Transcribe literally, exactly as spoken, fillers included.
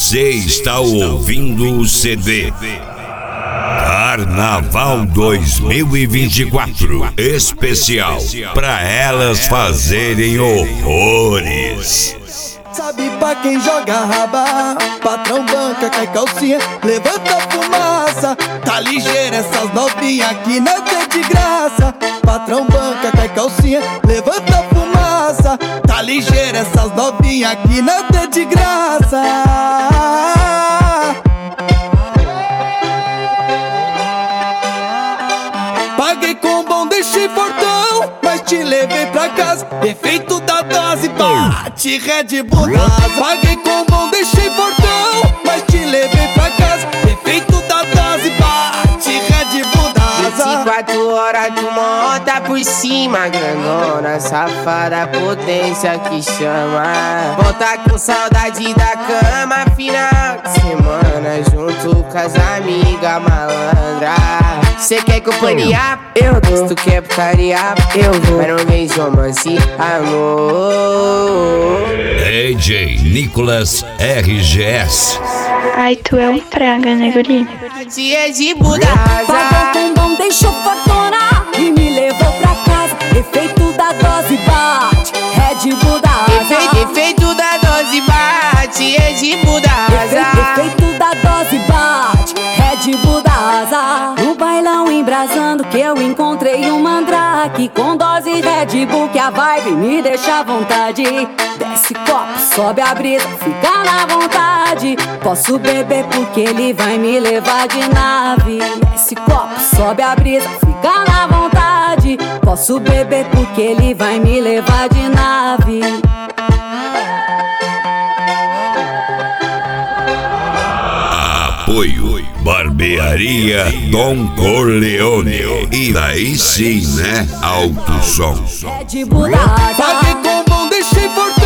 Você está ouvindo o C D Carnaval dois mil e vinte e quatro especial pra elas fazerem horrores. Sabe pra quem joga raba, patrão banca, cai calcinha, levanta a fumaça. Tá ligeira essas novinhas aqui não tem de graça. Patrão banca, cai calcinha, levanta a fumaça. Tá ligeira essas novinhas aqui não tem de graça. Paguei com bom, deixei fortão, mas te levei pra casa. Efeito da dose, bate Red Bull na asa. Paguei com bom, deixei fortão, mas te levei pra casa. Efeito da dose, bate Red Bull na asa. vinte e quatro horas tu monta por cima, grandona, safada, potência que chama. Volta com saudade da cama, final de semana, junto com as amigas malandra. Cê quer companhia? Eu dou. Se tu quer putaria? Eu vou. Mas não vem romance, amor. D J Nicolas R G S. Ai, tu é um praga, né, guri? Dia de Buda. Pagou com bom, deixou fortuna e me levou pra casa. Efeito da dose bate, Red Bull da asa. Efeito, efeito da dose bate, Red Bull da asa. Efeito da dose bate, Red Bull da asa. No bailão embrasando que eu encontrei um mandrake com dose Red Bull que a vibe me deixa à vontade. Desce copo, sobe a brisa, fica na vontade. Posso beber porque ele vai me levar de nave. Desce copo, sobe a brisa, fica na vontade. Posso beber porque ele vai me levar de nave. Apoio Barbearia Dom Corleone. E daí sim, né? Alto som. Red Bull da asa. Paguei com bom, deixei fortão,